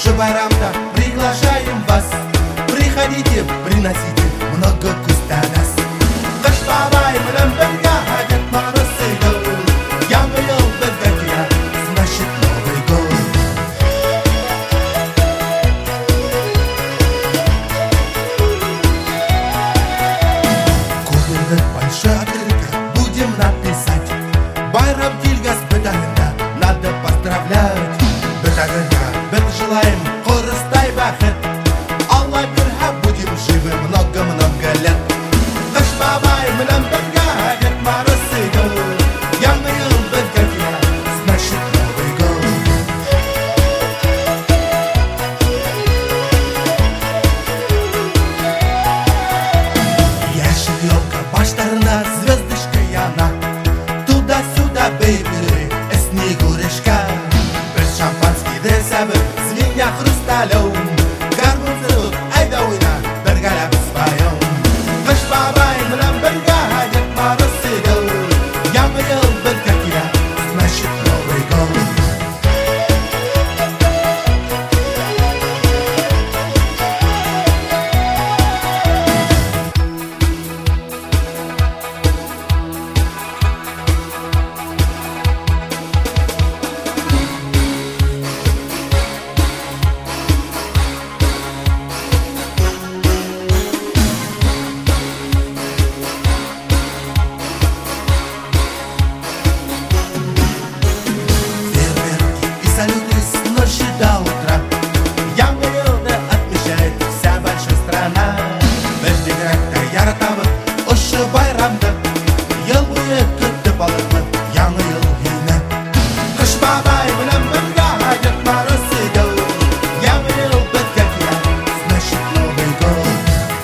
Байрамда приглашаем вас. Приходите, приносите много кустанас. Кыш бабай менен бирге Дед Мороз сыйдыл. Яңы ел бизге кия, значит Новый год. Курдык большой открытка будем написать. Байрам келгес бітагында надо поздравлять. Бітагында біз желаем құрыстай бақыт. Алла берха будем живы много-много лет. Кыш бабай менен бирге Дед Мороз сыйдыл. Яңы ел бизге кия, значит Новый год. Яшел елка баштарына звездочка яна. Туда-сюда, бейби, снегурочка. Біз шампанскийді сәбір, звеня хрусталем. Гармон зырылып, айда ойна, біргәләп спаем. Кыш бабай менен бирге Дед Мороз сыйдыл. Яңы ел бизге кия, значит Новый год. Салюты с ночи до утра. Яңы елды отмечает вся большая страна. Біздің рәкті яратамыз ұшы байрамды. Ел бойы күтіп алырмыз яңы ел күйіні. Кыш бабай менен бирге Дед Мороз сыйдыл. Яңы ел бізге кия, значит Новый год.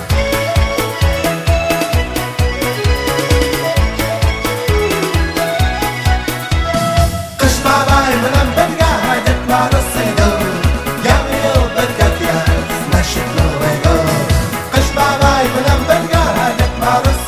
Кыш бабай менен бирге Дед Мороз сыйдыл. Яңы ел бизге кия, значит Новый год. Кыш бабай менен бирге Дед Мороз